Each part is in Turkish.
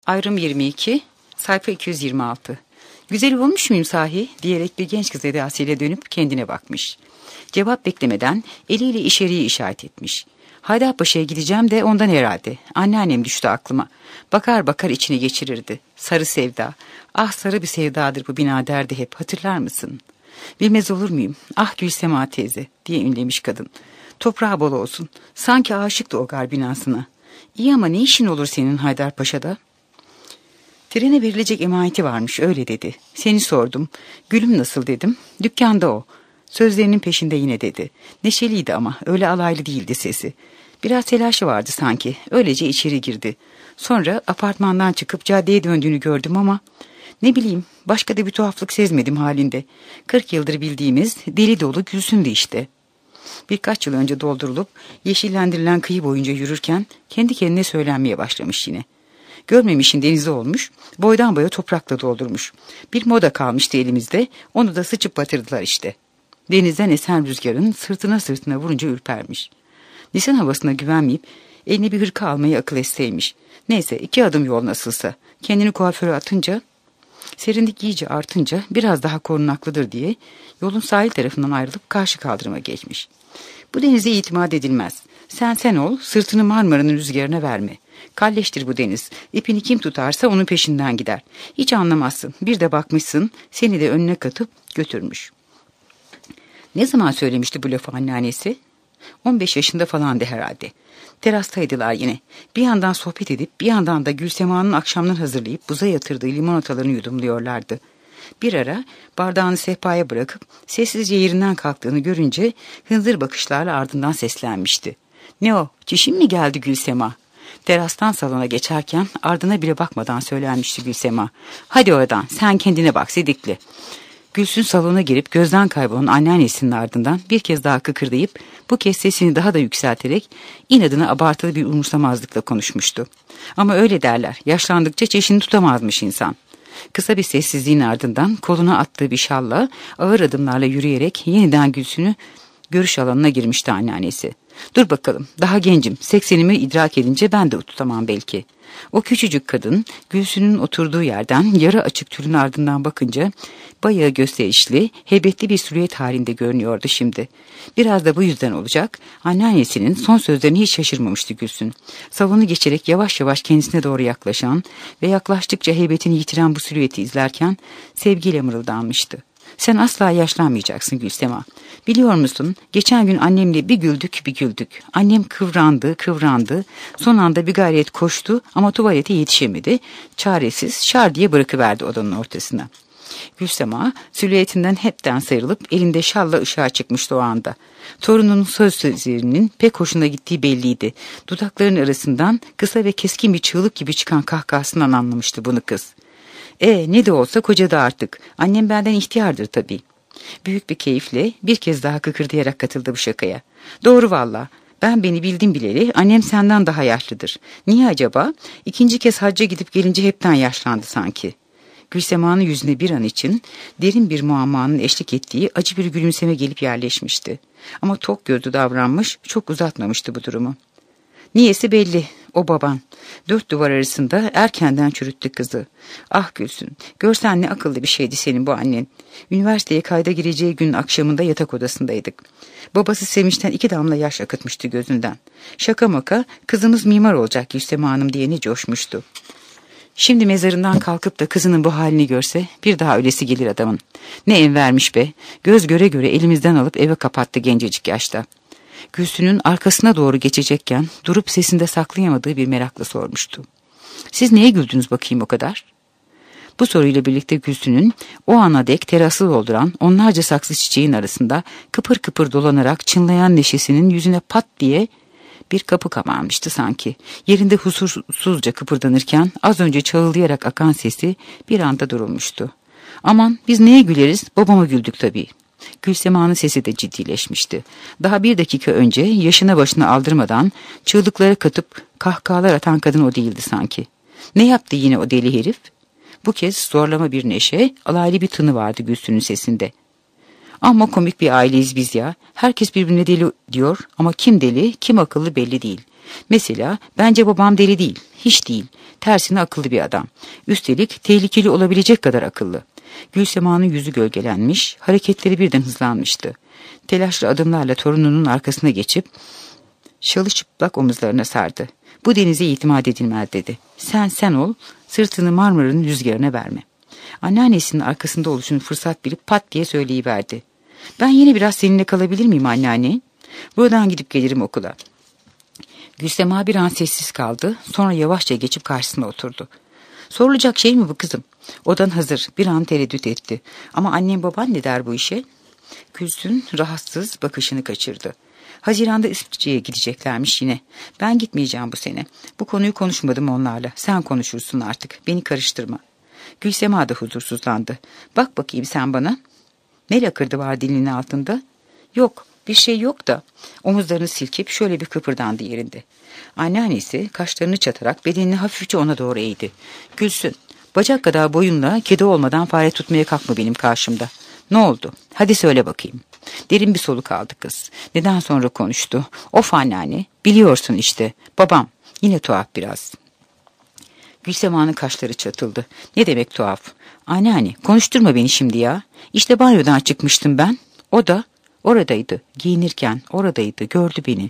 Ayrım 22, sayfa 226. Güzel olmuş muyum sahi diyerek bir genç kız edasıyla dönüp kendine bakmış. Cevap beklemeden eliyle içeriye işaret etmiş. Haydarpaşa'ya gideceğim de ondan herhalde. Anneannem düştü aklıma. Bakar bakar içine geçirirdi. Sarı sevda. Ah sarı bir sevdadır bu bina derdi hep, hatırlar mısın? Bilmez olur muyum? Ah Gülsema teyze diye ünlemiş kadın. Toprağı bol olsun. Sanki aşıktı o gar binasına. İyi ama ne işin olur senin Haydarpaşa'da? Trene verilecek emaneti varmış, öyle dedi. Seni sordum. Gülüm nasıl dedim. Dükkanda o. Sözlerinin peşinde yine dedi. Neşeliydi ama öyle alaylı değildi sesi. Biraz telaşı vardı sanki. Öylece içeri girdi. Sonra apartmandan çıkıp caddeye döndüğünü gördüm ama ne bileyim, başka da bir tuhaflık sezmedim halinde. 40 yıldır bildiğimiz deli dolu Gülsündü işte. Birkaç yıl önce doldurulup yeşillendirilen kıyı boyunca yürürken kendi kendine söylenmeye başlamış yine. Görmemişin denizi olmuş, boydan boya toprakla doldurmuş. Bir moda kalmıştı elimizde, onu da sıçıp batırdılar işte. Denizden esen rüzgarın sırtına vurunca ürpermiş. Nisan havasına güvenmeyip eline bir hırka almayı akıl etseymiş. Neyse 2 adım yol nasılsa. Kendini kuaföre atınca, serinlik iyice artınca biraz daha korunaklıdır diye yolun sahil tarafından ayrılıp karşı kaldırıma geçmiş. Bu denize itimat edilmez. Sen ol, sırtını Marmara'nın rüzgarına verme. Kalleştir bu deniz. İpini kim tutarsa onun peşinden gider. Hiç anlamazsın. Bir de bakmışsın, seni de önüne katıp götürmüş. Ne zaman söylemişti bu lafı anneannesi? 15 yaşında falandı herhalde. Terastaydılar yine. Bir yandan sohbet edip bir yandan da Gülsema'nın akşamdan hazırlayıp buza yatırdığı limonatalarını yudumluyorlardı. Bir ara bardağını sehpaya bırakıp sessizce yerinden kalktığını görünce hınzır bakışlarla ardından seslenmişti. Ne o, çişin mi geldi Gülsema? Terastan salona geçerken ardına bile bakmadan söylenmişti Gülsema. Hadi oradan, sen kendine bak sidikli. Gülsün salona girip gözden kaybolan anneannesinin ardından bir kez daha kıkırdayıp bu kez sesini daha da yükselterek inadına abartılı bir umursamazlıkla konuşmuştu. Ama öyle derler, yaşlandıkça çişini tutamazmış insan. Kısa bir sessizliğin ardından koluna attığı bir şalla ağır adımlarla yürüyerek yeniden Gülsün'ü görüş alanına girmişti anneannesi. Dur bakalım, daha gencim, 80'imi idrak edince ben de tutamam belki. O küçücük kadın Gülsün'ün oturduğu yerden yarı açık tülün ardından bakınca bayağı gösterişli, heybetli bir silüet halinde görünüyordu şimdi. Biraz da bu yüzden olacak, anneannesinin son sözlerine hiç şaşırmamıştı Gülsün. Salonu geçerek yavaş yavaş kendisine doğru yaklaşan ve yaklaştıkça heybetini yitiren bu silüeti izlerken sevgiyle mırıldanmıştı. Sen asla yaşlanmayacaksın Gülsema. Biliyor musun, geçen gün annemle bir güldük. Annem kıvrandı. Son anda bir gayret koştu ama tuvalete yetişemedi. Çaresiz şar diye bırakıverdi odanın ortasına. Gülsema silüetinden hepten sıyrılıp elinde şalla ışığa çıkmıştı o anda. Torununun sözlerinin pek hoşuna gittiği belliydi. Dudaklarının arasından kısa ve keskin bir çığlık gibi çıkan kahkahasından anlamıştı bunu kız. Ne de olsa kocadı artık. Annem benden ihtiyardır tabii. Büyük bir keyifle bir kez daha kıkırdayarak katıldı bu şakaya. Doğru valla. Ben beni bildim bileli annem senden daha yaşlıdır. Niye acaba? 2. kez hacca gidip gelince hepten yaşlandı sanki. Gülsema'nın yüzüne bir an için derin bir muammanın eşlik ettiği acı bir gülümseme gelip yerleşmişti. Ama tok gördü davranmış, çok uzatmamıştı bu durumu. Niyesi belli, o baban. 4 duvar arasında erkenden çürüttü kızı. Ah Gülsün, görsen ne akıllı bir şeydi senin bu annen. Üniversiteye kayda gireceği günün akşamında yatak odasındaydık. Babası sevinçten 2 damla yaş akıtmıştı gözünden. Şaka maka kızımız mimar olacak Gülsema Hanım diye ne coşmuştu. Şimdi mezarından kalkıp da kızının bu halini görse bir daha ölesi gelir adamın. Ne ev vermiş be, göz göre göre elimizden alıp eve kapattı gencecik yaşta. Gülsün'ün arkasına doğru geçecekken durup sesinde saklayamadığı bir merakla sormuştu. Siz neye güldünüz bakayım o kadar? Bu soruyla birlikte Gülsün'ün o ana dek terası dolduran onlarca saksı çiçeğin arasında kıpır kıpır dolanarak çınlayan neşesinin yüzüne pat diye bir kapı kapanmıştı sanki. Yerinde huzursuzca kıpırdanırken az önce çağılayarak akan sesi bir anda durulmuştu. Aman biz neye güleriz? Babama güldük tabii. Gülsema'nın sesi de ciddileşmişti. Daha 1 dakika önce yaşına başına aldırmadan çığlıklara katıp kahkahalar atan kadın o değildi sanki. Ne yaptı yine o deli herif? Bu kez zorlama bir neşe, alaylı bir tını vardı Gülsün'ün sesinde. Ama komik bir aileyiz biz ya. Herkes birbirine deli diyor ama kim deli, kim akıllı belli değil. Mesela bence babam deli değil, hiç değil. Tersine akıllı bir adam. Üstelik tehlikeli olabilecek kadar akıllı. Gülsema'nın yüzü gölgelenmiş, hareketleri birden hızlanmıştı. Telaşlı adımlarla torununun arkasına geçip şalı çıplak omuzlarına sardı. Bu denize itimat edilmez dedi. Sen ol, sırtını Marmara'nın rüzgarına verme. Anneannesinin arkasında oluşunu fırsat bilip pat diye söyleyiverdi. Ben yine biraz seninle kalabilir miyim anneanne? Buradan gidip gelirim okula. Gülsema bir an sessiz kaldı, sonra yavaşça geçip karşısına oturdu. Sorulacak şey mi bu kızım? Odan hazır, bir an tereddüt etti. Ama annem baban ne der bu işe? Gülsün rahatsız bakışını kaçırdı. Haziran'da İsviçre'ye gideceklermiş yine. Ben gitmeyeceğim bu sene. Bu konuyu konuşmadım onlarla. Sen konuşursun artık. Beni karıştırma. Gülsema da huzursuzlandı. Bak bakayım sen bana. Ne lakırdı var dilinin altında? Yok, bir şey yok da. Omuzlarını silkip şöyle bir kıpırdandı yerinde. Anneannesi kaşlarını çatarak bedenini hafifçe ona doğru eğdi. Gülsün, bacak kadar boyunla kedi olmadan fare tutmaya kalkma benim karşımda. Ne oldu? Hadi söyle bakayım. Derin bir soluk aldı kız. Neden sonra konuştu? Of anneanne, biliyorsun işte. Babam, yine tuhaf biraz. Gülsema'nın kaşları çatıldı. Ne demek tuhaf? Anneanne, konuşturma beni şimdi ya. İşte banyodan çıkmıştım ben. O da oradaydı. Giyinirken oradaydı. Gördü beni.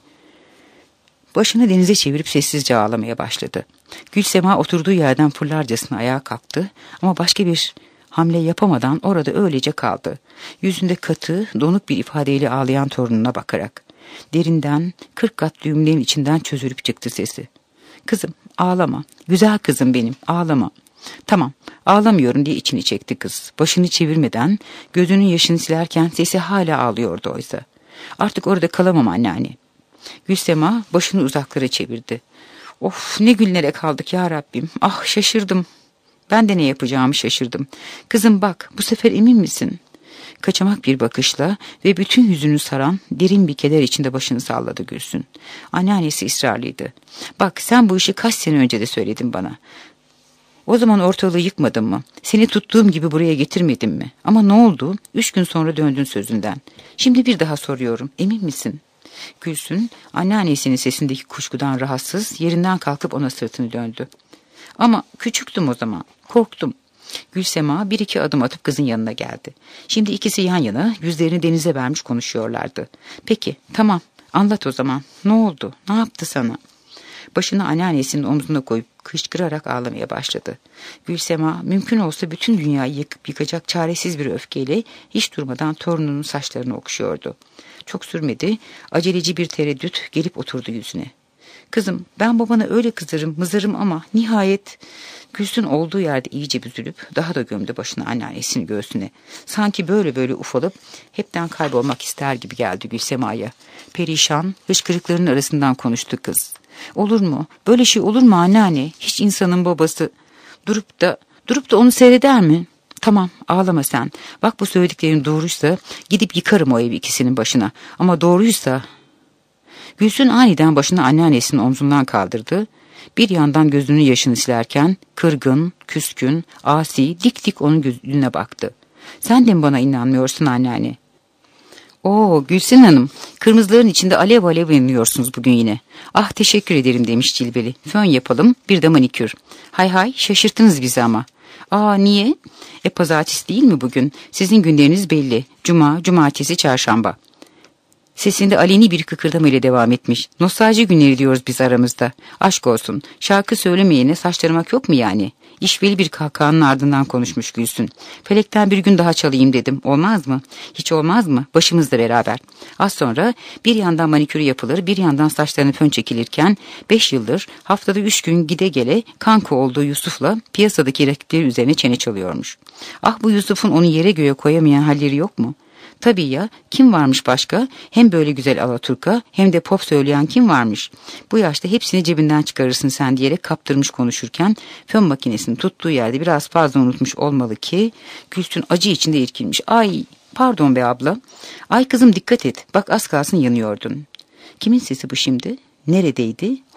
Başını denize çevirip sessizce ağlamaya başladı. Gülsema oturduğu yerden fırlarcasına ayağa kalktı ama başka bir hamle yapamadan orada öylece kaldı. Yüzünde katı, donuk bir ifadeyle ağlayan torununa bakarak. Derinden 40 kat düğümlerin içinden çözülüp çıktı sesi. Kızım, ağlama. Güzel kızım benim, ağlama. Tamam, ağlamıyorum diye içini çekti kız. Başını çevirmeden, gözünün yaşını silerken sesi hala ağlıyordu oysa. Artık orada kalamam anneanne. Gülsema başını uzaklara çevirdi. Of, ne günlere kaldık ya Rabbim. Ah, şaşırdım. Ben de ne yapacağımı şaşırdım. Kızım bak, bu sefer emin misin? Kaçamak bir bakışla ve bütün yüzünü saran derin bir keder içinde başını salladı Gülsün. Anneannesi ısrarlıydı. Bak, sen bu işi kaç sene önce de söyledin bana. O zaman ortalığı yıkmadın mı? Seni tuttuğum gibi buraya getirmedim mi? Ama ne oldu? 3 gün sonra döndün sözünden. Şimdi bir daha soruyorum. Emin misin? Gülsün, anneannesinin sesindeki kuşkudan rahatsız, yerinden kalkıp ona sırtını döndü. Ama küçüktüm o zaman. Korktum. Gülsema bir iki adım atıp kızın yanına geldi. Şimdi ikisi yan yana, yüzlerini denize vermiş konuşuyorlardı. Peki, tamam. Anlat o zaman. Ne oldu? Ne yaptı sana? Başını anneannesinin omzuna koyup kışkırarak ağlamaya başladı. Gülsema mümkün olsa bütün dünyayı yıkıp yıkacak çaresiz bir öfkeyle hiç durmadan torununun saçlarını okşuyordu. Çok sürmedi, aceleci bir tereddüt gelip oturdu yüzüne. Kızım, ben babana öyle kızarım, mızarım ama nihayet... Gülsün olduğu yerde iyice büzülüp daha da gömdü başını anneannesinin göğsüne. Sanki böyle ufalıp hepten kaybolmak ister gibi geldi Gülsema'ya. Perişan, hıçkırıklarının arasından konuştu kız. Olur mu? Böyle şey olur mu anneanne? Hiç insanın babası durup da onu seyreder mi? Tamam, ağlama sen. Bak, bu söylediklerin doğruysa gidip yıkarım o evi ikisinin başına. Ama doğruysa... Gülsün aniden başını anneannesinin omzundan kaldırdı. Bir yandan gözünün yaşını silerken kırgın, küskün, asi, dik onun gözüne baktı. Sen de mi bana inanmıyorsun anneanne? Oo Gülsün Hanım, kırmızıların içinde alev alev yanıyorsunuz bugün yine. Ah, teşekkür ederim demiş cilveli. Fön yapalım, bir de manikür. Hay şaşırttınız bizi ama. Aa, niye? Pazartesi değil mi bugün? Sizin günleriniz belli. Cuma, cumartesi, çarşamba. Sesinde aleni bir kıkırdama ile devam etmiş. Nostalji günleri diyoruz biz aramızda. Aşk olsun. Şarkı söylemeyene saçlarımak yok mu yani? İşveli bir kahkahanın ardından konuşmuş Gülsün. Felekten bir gün daha çalayım dedim. Olmaz mı? Hiç olmaz mı? Başımızla beraber. Az sonra bir yandan manikürü yapılır, bir yandan saçlarını fön çekilirken 5 yıldır haftada 3 gün gide gele kanka olduğu Yusuf'la piyasadaki rakipleri üzerine çene çalıyormuş. Ah, bu Yusuf'un onu yere göğe koyamayan halleri yok mu? Tabii ya, kim varmış başka? Hem böyle güzel alaturka hem de pop söyleyen kim varmış? Bu yaşta hepsini cebinden çıkarırsın sen diyerek kaptırmış konuşurken fön makinesini tuttuğu yerde biraz fazla unutmuş olmalı ki Gülsün acı içinde irkilmiş. Ay, pardon be abla. Ay kızım, dikkat et. Bak, az kalsın yanıyordun. Kimin sesi bu şimdi? Neredeydi?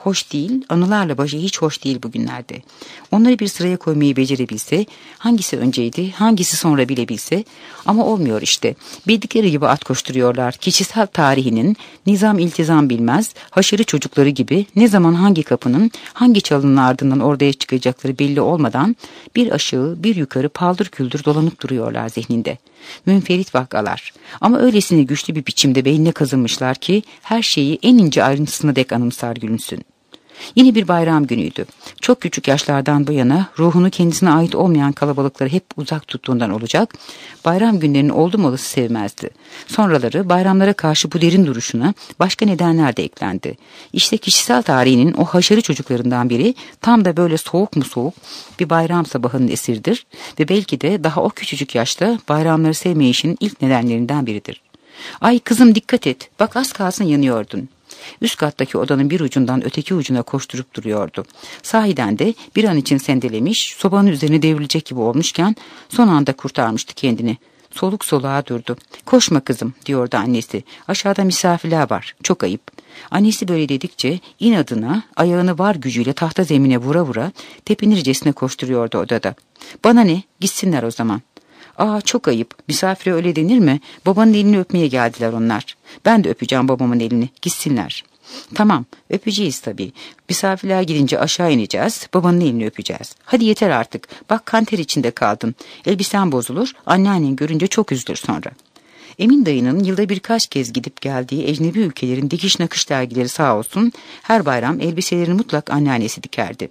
Hoş değil, anılarla başı hiç hoş değil bugünlerde. Onları bir sıraya koymayı becerebilse, hangisi önceydi, hangisi sonra bilebilse, ama olmuyor işte. Bildikleri gibi at koşturuyorlar. Kişisel tarihinin nizam iltizam bilmez, haşarı çocukları gibi ne zaman hangi kapının, hangi çalının ardından ortaya çıkacakları belli olmadan bir aşağı bir yukarı paldır küldür dolanıp duruyorlar zihninde. Münferit vakalar. Ama öylesine güçlü bir biçimde beynine kazınmışlar ki her şeyi en ince ayrıntısına dek anımsar gülünsün. Yine bir bayram günüydü. Çok küçük yaşlardan bu yana ruhunu kendisine ait olmayan kalabalıkları hep uzak tuttuğundan olacak, bayram günlerini oldum olası sevmezdi. Sonraları bayramlara karşı bu derin duruşuna başka nedenler de eklendi. İşte kişisel tarihinin o haşarı çocuklarından biri tam da böyle soğuk mu soğuk bir bayram sabahının esiridir ve belki de daha o küçücük yaşta bayramları sevmeyişin ilk nedenlerinden biridir. Ay kızım dikkat et, bak az kalsın yanıyordun. Üst kattaki odanın bir ucundan öteki ucuna koşturup duruyordu. Sahiden de bir an için sendelemiş, sobanın üzerine devrilecek gibi olmuşken son anda kurtarmıştı kendini. Soluk soluğa durdu. Koşma kızım diyordu annesi. Aşağıda misafirler var. Çok ayıp. Annesi böyle dedikçe inadına ayağını var gücüyle tahta zemine vura vura tepinircesine koşturuyordu odada. Bana ne? Gitsinler o zaman. Aa çok ayıp. Misafire öyle denir mi? Babanın elini öpmeye geldiler onlar. Ben de öpeceğim babamın elini. Gitsinler. Tamam öpeceğiz tabii. Misafirler gidince aşağı ineceğiz. Babanın elini öpeceğiz. Hadi yeter artık. Bak kanter içinde kaldın. Elbisen bozulur. Anneannen görünce çok üzülür sonra. Emin dayının yılda birkaç kez gidip geldiği ecnebi ülkelerin dikiş nakış dergileri sağ olsun her bayram elbiselerini mutlak anneannesi dikerdi.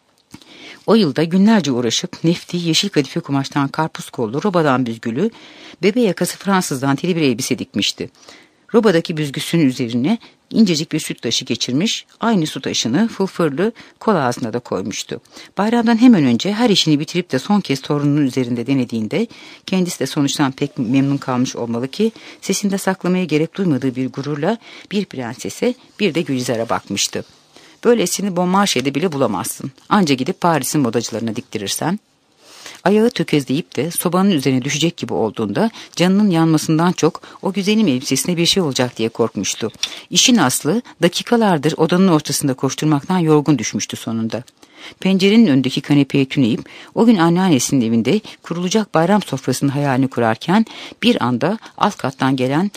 O yılda günlerce uğraşıp nefti yeşil kadife kumaştan karpuz kollu, robadan büzgülü, bebe yakası Fransızdan teli bir elbise dikmişti. Robadaki büzgüsünün üzerine incecik bir süt taşı geçirmiş, aynı su taşını fılfırlı kol ağzına da koymuştu. Bayramdan hemen önce her işini bitirip de son kez torununun üzerinde denediğinde kendisi de sonuçtan pek memnun kalmış olmalı ki sesinde saklamaya gerek duymadığı bir gururla bir prensese bir de Gülizar'a bakmıştı. Böylesini Bon Marché'de bile bulamazsın. Anca gidip Paris'in modacılarına diktirirsen. Ayağı tökezleyip de sobanın üzerine düşecek gibi olduğunda canının yanmasından çok o güzelim elbisesine bir şey olacak diye korkmuştu. İşin aslı dakikalardır odanın ortasında koşturmaktan yorgun düşmüştü sonunda. Pencerenin önündeki kanepeye tüneyip o gün anneannesinin evinde kurulacak bayram sofrasının hayalini kurarken bir anda alt kattan gelen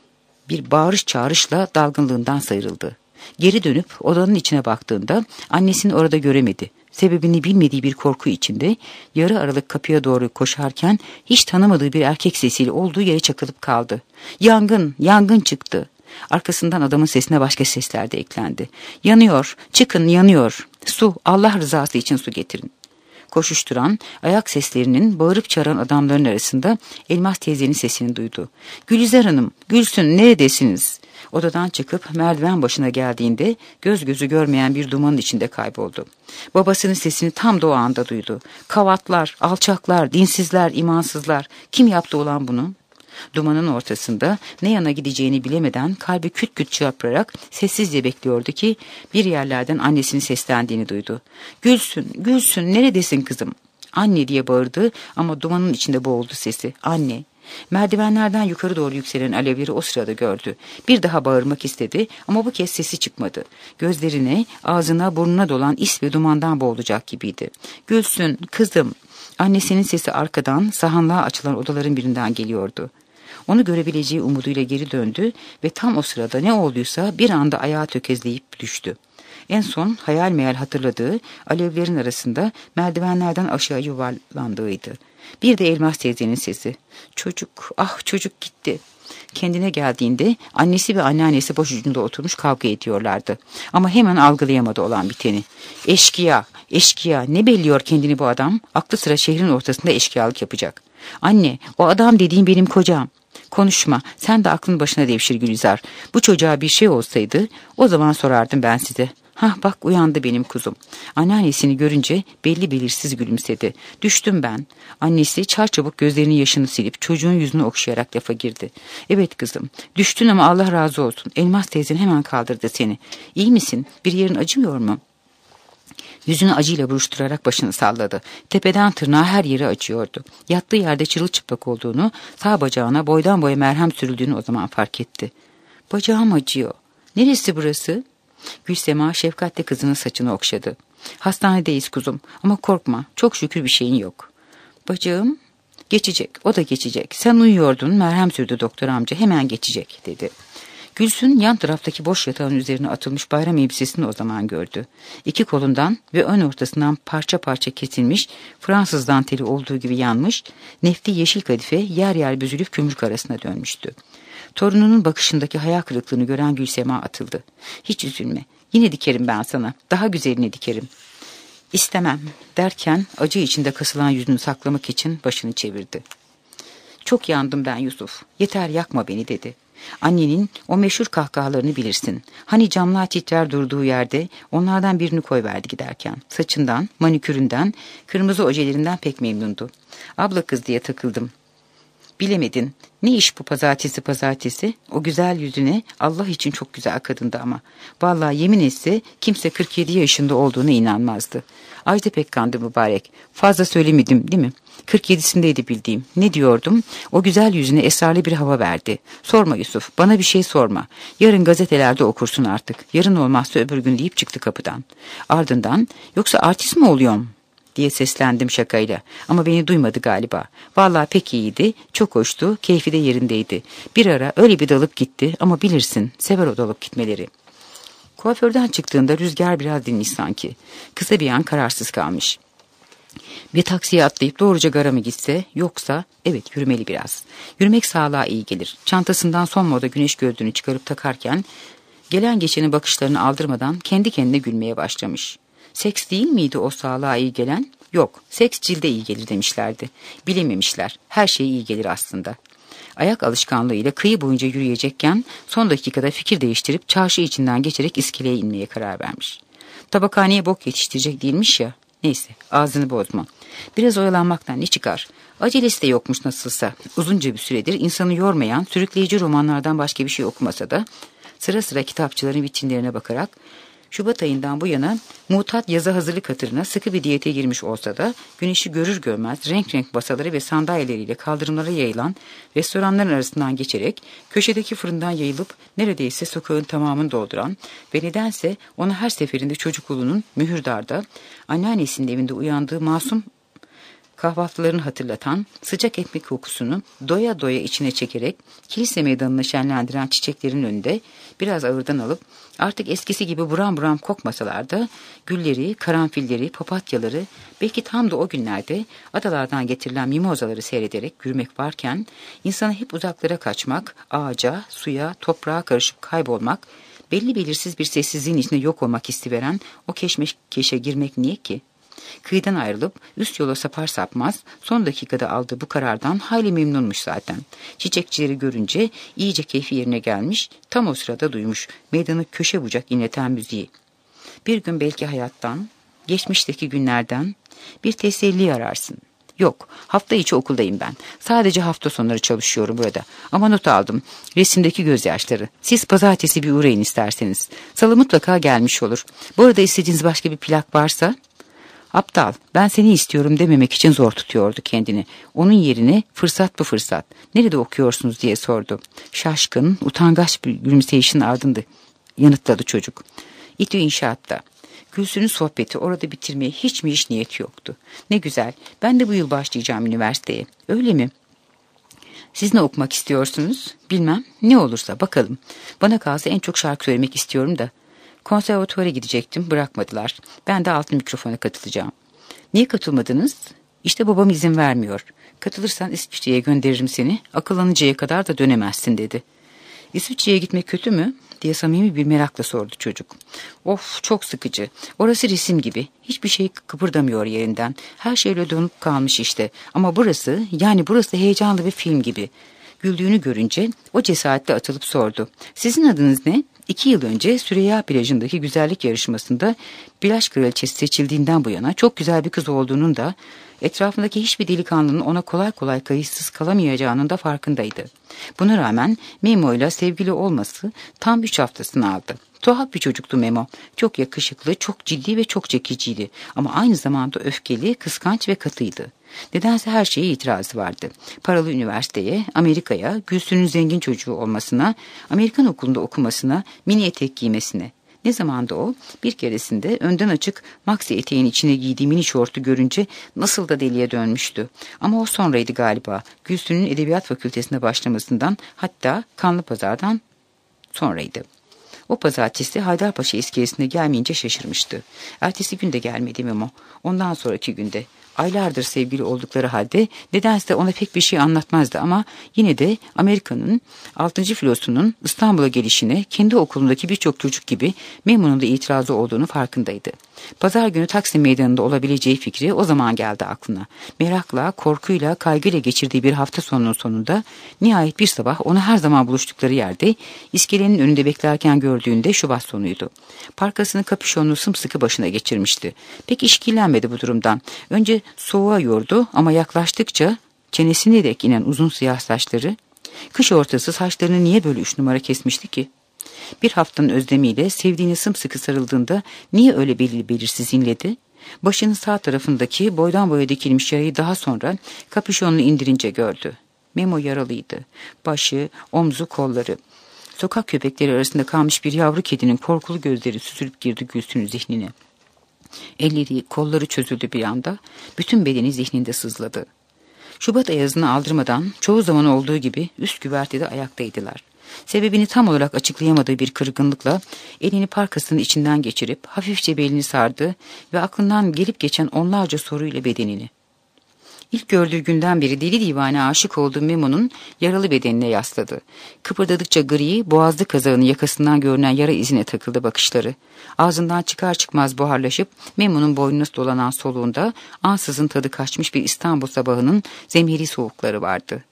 bir bağırış çağrışla dalgınlığından sıyrıldı. Geri dönüp odanın içine baktığında annesini orada göremedi. Sebebini bilmediği bir korku içinde yarı aralık kapıya doğru koşarken hiç tanımadığı bir erkek sesiyle olduğu yere çakılıp kaldı. Yangın, yangın çıktı. Arkasından adamın sesine başka sesler de eklendi. Yanıyor, çıkın yanıyor. Su, Allah rızası için su getirin. Koşuşturan, ayak seslerinin bağırıp çağıran adamların arasında Elmas teyzenin sesini duydu. Gülizar Hanım, Gülsün neredesiniz? Odadan çıkıp merdiven başına geldiğinde göz gözü görmeyen bir dumanın içinde kayboldu. Babasının sesini tam da o anda duydu. Kavatlar, alçaklar, dinsizler, imansızlar. Kim yaptı ulan bunu? Dumanın ortasında ne yana gideceğini bilemeden kalbi küt küt çarpırarak sessizce bekliyordu ki bir yerlerden annesinin seslendiğini duydu. Gülsün, Gülsün neredesin kızım? Anne diye bağırdı ama dumanın içinde boğuldu sesi. Anne. Merdivenlerden yukarı doğru yükselen alevleri o sırada gördü. Bir daha bağırmak istedi ama bu kez sesi çıkmadı. Gözlerine, ağzına, burnuna dolan is ve dumandan boğulacak gibiydi. Gülsün, kızım. Annesinin sesi arkadan sahanlığa açılan odaların birinden geliyordu. Onu görebileceği umuduyla geri döndü ve tam o sırada ne olduysa bir anda ayağa tökezleyip düştü. En son hayal meyal hatırladığı alevlerin arasında merdivenlerden aşağı yuvarlandığıydı. Bir de Elmas teyzenin sesi. Çocuk, ah çocuk gitti. Kendine geldiğinde annesi ve anneannesi başucunda oturmuş kavga ediyorlardı. Ama hemen algılayamadı olan biteni. Eşkıya, eşkıya ne belliyor kendini bu adam? Aklı sıra şehrin ortasında eşkıyalık yapacak. Anne, o adam dediğim benim kocam. Konuşma, sen de aklın başına devşir Gülizar. Bu çocuğa bir şey olsaydı o zaman sorardım ben size. Hah bak uyandı benim kuzum. Anneannesini görünce belli belirsiz gülümsedi. Düştüm ben. Annesi çarçabuk gözlerinin yaşını silip çocuğun yüzünü okşayarak lafa girdi. Evet kızım düştün ama Allah razı olsun. Elmas teyzen hemen kaldırdı seni. İyi misin? Bir yerin acımıyor mu? Yüzünü acıyla buruşturarak başını salladı. Tepeden tırnağa her yeri acıyordu. Yattığı yerde çırılçıplak olduğunu, sağ bacağına boydan boya merhem sürüldüğünü o zaman fark etti. Bacağım acıyor. Neresi burası? Gülsema şefkatle kızının saçını okşadı. Hastanedeyiz kuzum ama korkma, çok şükür bir şeyin yok. Bacığım, geçecek, o da geçecek. Sen uyuyordun, merhem sürdü doktor amca, hemen geçecek dedi. Gülsün yan taraftaki boş yatağın üzerine atılmış bayram elbisesini o zaman gördü. İki kolundan ve ön ortasından parça parça kesilmiş, Fransız danteli olduğu gibi yanmış, nefli yeşil kadife yer yer büzülüp kömürlük arasına dönmüştü. Torununun bakışındaki hayal kırıklığını gören Gülsema atıldı. Hiç üzülme, yine dikerim ben sana, daha güzelini dikerim. İstemem derken acı içinde kasılan yüzünü saklamak için başını çevirdi. Çok yandım ben Yusuf, yeter yakma beni dedi. Annenin o meşhur kahkahalarını bilirsin. Hani camlar titrer durduğu yerde onlardan birini koyverdi giderken. Saçından, maniküründen, kırmızı ojelerinden pek memnundu. Abla kız diye takıldım. Bilemedin. Ne iş bu pazartesi? O güzel yüzüne Allah için çok güzel kadındı ama. Vallahi yemin etse kimse 47 yaşında olduğuna inanmazdı. Ajda Pekkan'dı mübarek. Fazla söylemedim değil mi? 47'sindeydi bildiğim. Ne diyordum? O güzel yüzüne esrarlı bir hava verdi. Sorma Yusuf, bana bir şey sorma. Yarın gazetelerde okursun artık. Yarın olmazsa öbür gün deyip çıktı kapıdan. Ardından, yoksa artist mi oluyorum diye seslendim şakayla. Ama beni duymadı galiba. Vallahi pek iyiydi, çok hoştu, keyfi de yerindeydi. Bir ara öyle bir dalıp gitti ama bilirsin, sever o dalıp gitmeleri. Kuaförden çıktığında rüzgar biraz dinmiş sanki. Kısa bir an kararsız kalmış. Bir taksiye atlayıp doğruca gara mı gitse, yoksa evet yürümeli biraz. Yürümek sağlığa iyi gelir. Çantasından son moda güneş gözlüğünü çıkarıp takarken gelen geçenin bakışlarını aldırmadan kendi kendine gülmeye başlamış. Seks değil miydi o sağlığa iyi gelen? Yok, seks cilde iyi gelir demişlerdi. Bilememişler, her şeye iyi gelir aslında. Ayak alışkanlığıyla kıyı boyunca yürüyecekken son dakikada fikir değiştirip çarşı içinden geçerek iskeleye inmeye karar vermiş. Tabakhaneye bok yetiştirecek değilmiş ya. Neyse, ağzını bozma. Biraz oyalanmaktan ne çıkar? Acelesi de yokmuş nasılsa. Uzunca bir süredir insanı yormayan, sürükleyici romanlardan başka bir şey okumasa da sıra sıra kitapçıların vitrinlerine bakarak Şubat ayından bu yana mutat yazı hazırlık hatırına sıkı bir diyete girmiş olsa da güneşi görür görmez renk renk masaları ve sandalyeleriyle kaldırımlara yayılan restoranların arasından geçerek köşedeki fırından yayılıp neredeyse sokağın tamamını dolduran ve nedense ona her seferinde çocukluğunun mühürdarda anneannesinin evinde uyandığı masum kahvaltılarını hatırlatan sıcak ekmek kokusunu doya doya içine çekerek kilise meydanını şenlendiren çiçeklerin önünde biraz ağırdan alıp artık eskisi gibi buram buram kokmasalar da gülleri, karanfilleri, papatyaları belki tam da o günlerde adalardan getirilen mimozaları seyrederek yürümek varken insana hep uzaklara kaçmak, ağaca, suya, toprağa karışıp kaybolmak, belli belirsiz bir sessizliğin içinde yok olmak istiveren o keşmekeşe girmek niye ki? Kıyıdan ayrılıp üst yola sapar sapmaz son dakikada aldığı bu karardan hayli memnunmuş zaten. Çiçekçileri görünce iyice keyfi yerine gelmiş, tam o sırada duymuş meydanı köşe bucak inleten müziği. Bir gün belki hayattan, geçmişteki günlerden bir teselli ararsın. Yok, hafta içi okuldayım ben. Sadece hafta sonları çalışıyorum burada. Ama not aldım. Resimdeki gözyaşları. Siz pazartesi bir uğrayın isterseniz. Salı mutlaka gelmiş olur. Bu arada istediğiniz başka bir plak varsa... Aptal, ben seni istiyorum dememek için zor tutuyordu kendini. Onun yerine fırsat bu fırsat. Nerede okuyorsunuz diye sordu. Şaşkın, utangaç bir gülümseyişin ardında yanıtladı çocuk. İTÜ İnşaat'ta. Gülsün'ün sohbeti orada bitirmeye hiç niyeti yoktu. Ne güzel, ben de bu yıl başlayacağım üniversiteye. Öyle mi? Siz ne okumak istiyorsunuz? Bilmem, ne olursa bakalım. Bana kalsa en çok şarkı söylemek istiyorum da. Konservatuvara gidecektim, bırakmadılar. Ben de altın mikrofona katılacağım. Niye katılmadınız? İşte babam izin vermiyor. Katılırsan İsviçre'ye gönderirim seni. Akıllanıncaya kadar da dönemezsin dedi. İsviçre'ye gitmek kötü mü? Diye samimi bir merakla sordu çocuk. Of, çok sıkıcı. Orası resim gibi. Hiçbir şey kıpırdamıyor yerinden. Her şey öyle donup kalmış işte. Ama burası heyecanlı bir film gibi. Güldüğünü görünce o cesaretle atılıp sordu. Sizin adınız ne? 2 yıl önce Süreyya plajındaki güzellik yarışmasında plaj kraliçesi seçildiğinden bu yana çok güzel bir kız olduğunun da etrafındaki hiçbir delikanlının ona kolay kolay kayıtsız kalamayacağının da farkındaydı. Buna rağmen Memo'yla sevgili olması tam 3 haftasını aldı. Tuhaf bir çocuktu Memo. Çok yakışıklı, çok ciddi ve çok çekiciydi. Ama aynı zamanda öfkeli, kıskanç ve katıydı. Nedense her şeye itirazı vardı. Paralı üniversiteye, Amerika'ya, Gülsün'ün zengin çocuğu olmasına, Amerikan okulunda okumasına, mini etek giymesine. Ne zamandı o? Bir keresinde önden açık maxi eteğin içine giydiği mini şortu görünce nasıl da deliye dönmüştü. Ama o sonraydı galiba. Gülsün'ün edebiyat fakültesine başlamasından, hatta Kanlıpazar'dan sonraydı. O pazartesi Haydarpaşa iskelesine gelmeyince şaşırmıştı. Ertesi gün de gelmedi Memo. Ondan sonraki günde. Aylardır sevgili oldukları halde nedense ona pek bir şey anlatmazdı ama yine de Amerika'nın 6. filosunun İstanbul'a gelişine kendi okulundaki birçok çocuk gibi Memo'nun da itirazı olduğunu farkındaydı. Pazar günü Taksim Meydanı'nda olabileceği fikri o zaman geldi aklına. Merakla, korkuyla, kaygıyla geçirdiği bir hafta sonunun sonunda nihayet bir sabah onu her zaman buluştukları yerde iskelenin önünde beklerken gördüğünde Şubat sonuydu. Parkasını kapüşonlu sımsıkı başına geçirmişti. Pek işkillenmedi bu durumdan. Önce soğuğa yordu ama yaklaştıkça çenesine dek inen uzun siyah saçları, kış ortası saçlarını niye böyle 3 numara kesmişti ki? Bir haftanın özlemiyle sevdiğine sımsıkı sarıldığında niye öyle belirsiz inledi? Başının sağ tarafındaki boydan boya dikilmiş yarayı daha sonra kapüşonunu indirince gördü. Memo yaralıydı. Başı, omzu, kolları. Sokak köpekleri arasında kalmış bir yavru kedinin korkulu gözleri süzülüp girdi Gülsün'ün zihnine. Elleri, kolları çözüldü bir anda. Bütün bedeni zihninde sızladı. Şubat ayazını aldırmadan çoğu zaman olduğu gibi üst güvertede ayaktaydılar. Sebebini tam olarak açıklayamadığı bir kırgınlıkla elini parkasının içinden geçirip hafifçe belini sardı ve aklından gelip geçen onlarca soruyla bedenini. İlk gördüğü günden beri deli divane aşık olduğu Memo'nun yaralı bedenine yasladı. Kıpırdadıkça gri, boğazlı kazağının yakasından görünen yara izine takıldı bakışları. Ağzından çıkar çıkmaz buharlaşıp Memo'nun boynuna dolanan soluğunda ansızın tadı kaçmış bir İstanbul sabahının zemheri soğukları vardı.